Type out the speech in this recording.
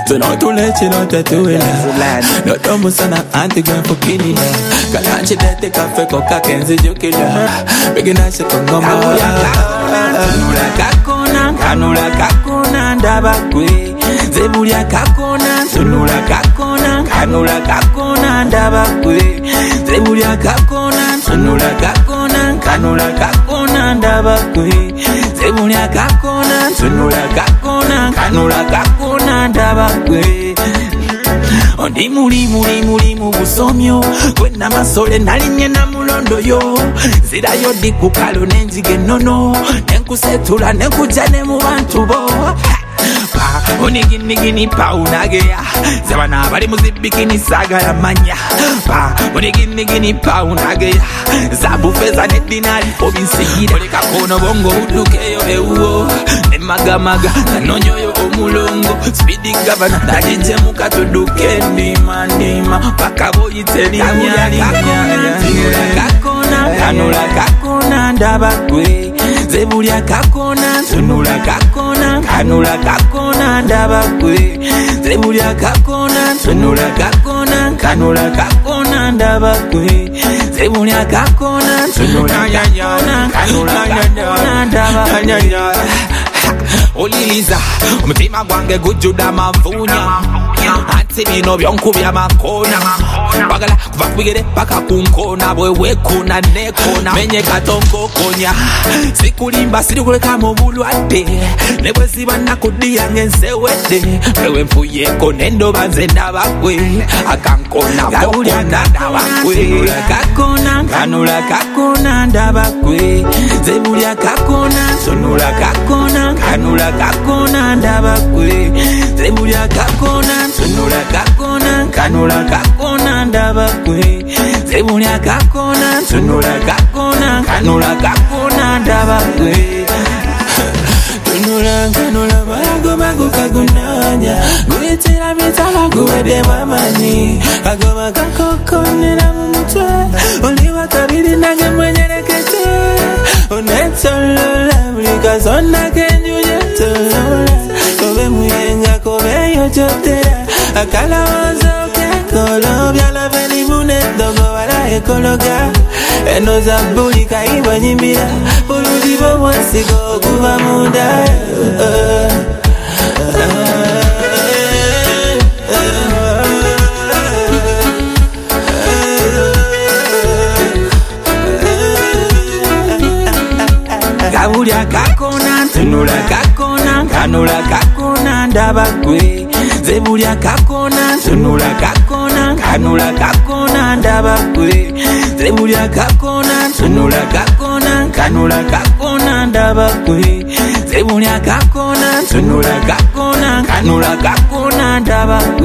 So no to let you know to do it. No tombo sana anti gwen for kini. Kalanchi dete kafe koka kenzi jukila. Begina se kongoma. Kanula kakona ndaba kwe. Zebulia kakona sunula kakona. Kanula kakona ndaba kwe. Zebulia kakona sunula kakona. Kanula kakona ndaba kwe. Zebulia kakona sunula kakona. Kanula kakona ndaba kwe. Ondi muri mu busomyo kwena masole nalinye na mulondo yo zira yo dikukalo nenzige nono nenkusetula nenkujane mu bantu bo Onigini pa unagea Zabana bari muzibikini saga ya manya Pa onigini pa unagea Zabu feza nedinari obinsigire Oleka kono bongo udukeyo euo Nemagamaga nanonyoyo omulongo Speedy governor Dajije muka tuduke Nima Paka boyite linya Kanula kakona ndabakwe Zebulia kakona sunula kakona Kanula kakona ndabakwe Zebulia kakona sunula kakona Kanula kakona ndabakwe Zebulia kakona sunula kakona Kanula kakona ndabakwe Oliliza umutima gwange gujuda mavunya Ati bino byonku bya makona Bagala kuva kubigere paka kunkona Bwewe kuna nekona Menye katongo konya Sikulimba siri kuleka mu bulwadde Nebwe ziba nakudia ngensewede Mewe mfuyeko nendo banze ndabakwe Akankona wakona ndabakwe Kakona kanula kakona ndabakwe Zebulia kakona sonula kakona Kanula kakona ndabakwe Zebulia kakona sonula kakona Kanula kakona ndabakwe Zebulia kakona sonula kakona Kanula kakona ndabakwe Kanula mago kagunanya Guitira mitala guwede mamani Agoma kakokonera mumutwe Oliwa tabiri nage mwenyerekete Unetolola Mlika zona kenjuye tolola Kobe muyenga kobe yojotera Akala wazoke kolobya la veni mune Dogo wala ekologa Eno zabuli kaiba nyimbira Puluzi bobo sigo kuva muda Kabulia kakona, tunula kakona, kanula kakona, ndabakwe. Zebulia kakona, tunula kakona, kanula kakona, ndabakwe. Zebulia kakona, tunula kakona, kanula kakona, ndabakwe. Zebulia kakona, tunula kakona, kanula kakona, ndabakwe.